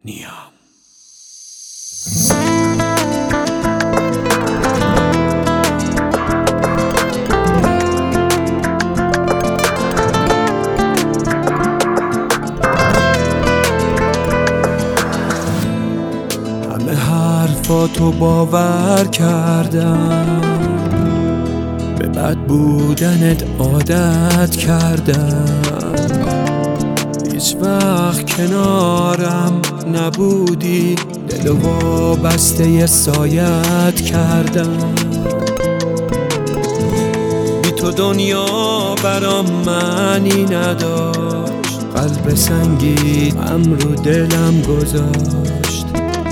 نیام. همه حرفاتو باور کردم، به بد بودنت عادت کردم، هیچ وقت کنارم نبودی، دلو وابسته سایت کردم. بی تو دنیا برام معنی نداشت، قلب سنگی رو دلم گذاشت.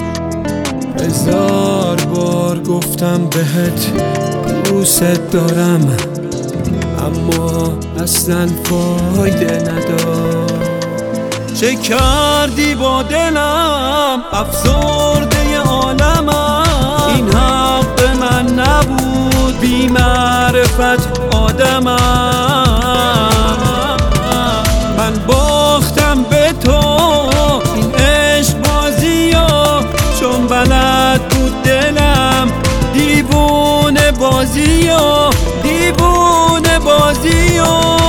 1000 بار گفتم بهت دوست دارم، اما اصلا فایده نداشت. چه کردی با دلم افسرده عالمم، این حق من نبود، بی معرفت آدمم. من باختم به تو این عشق بازیو، چون بلد بود دلم دیوونه بازیو، دیوونه بازیو.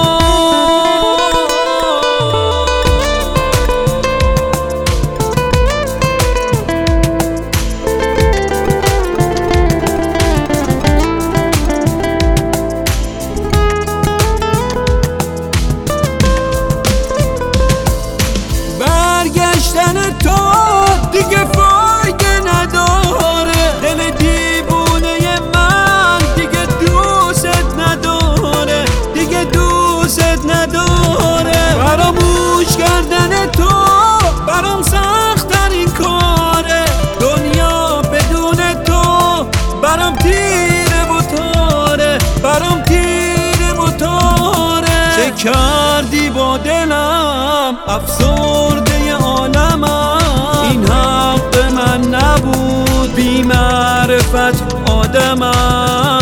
برگشتن تو دیگه فایده نداره، دل دیوونه من دیگه دوست نداره، دیگه دوست نداره. فراموش کردن تو برام سخت‌ترین کاره، دنیا بدون تو برام تیره و تاره، برام تیره و تاره. چه کردی با دلم افسرده عالمم، این حق من نبود، بی معرفت آدمم.